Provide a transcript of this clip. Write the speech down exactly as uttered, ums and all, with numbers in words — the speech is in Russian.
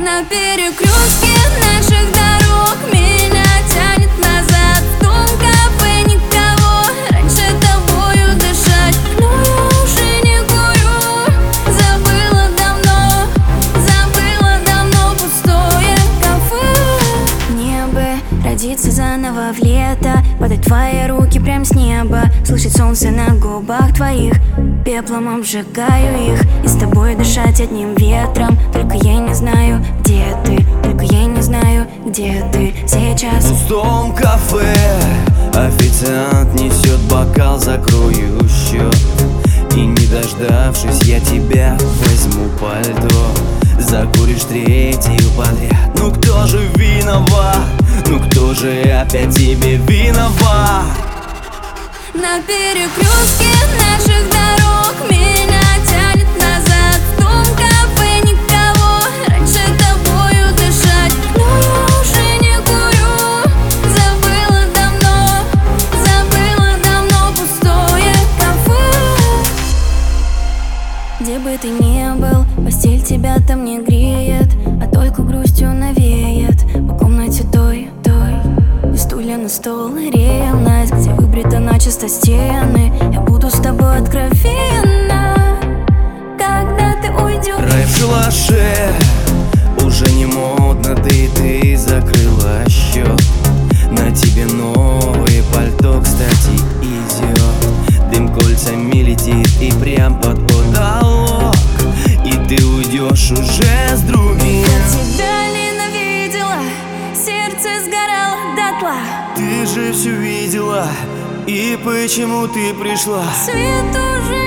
На перекрестке наших дорог меня тянет назад. В том кафе никого, раньше тобою дышать. Но я уже не курю, забыла давно, забыла давно пустое кафе. Мне бы родиться заново в лето, подать твои руки прям с неба, слышать солнце на губах твоих, пеплом обжигаю их, и с тобой дышать одним ветром. Только я не знаю, где ты, только я не знаю, где ты сейчас. В пустом кафе официант несет бокал, закрою счет. И не дождавшись, я тебя возьму пальто. Закуришь третью подряд. Ну кто же виноват? Ну кто же опять тебе виноват? На перекрестке наших дорог меня тянет назад. В том кафе никого, раньше тобою дышать. Но я уже не курю, забыла давно, забыла давно пустое кафе. Где бы ты ни был, постель тебя там не греет, а только грустью навеет по комнате той, той. И стулья на стол, ревность, где выбрита начисто стены. Я буду с тобой откровенна, когда ты уйдешь. Рай в шалаше уже не модно, да и ты закрыла счет. На тебе новое пальто, кстати, идет. Дым кольцами летит и прям под потолок. И ты уйдешь уже с другим. Я тебя ненавидела, сердце сгорало дотла. Ты же все видела, и почему ты пришла? Свет уже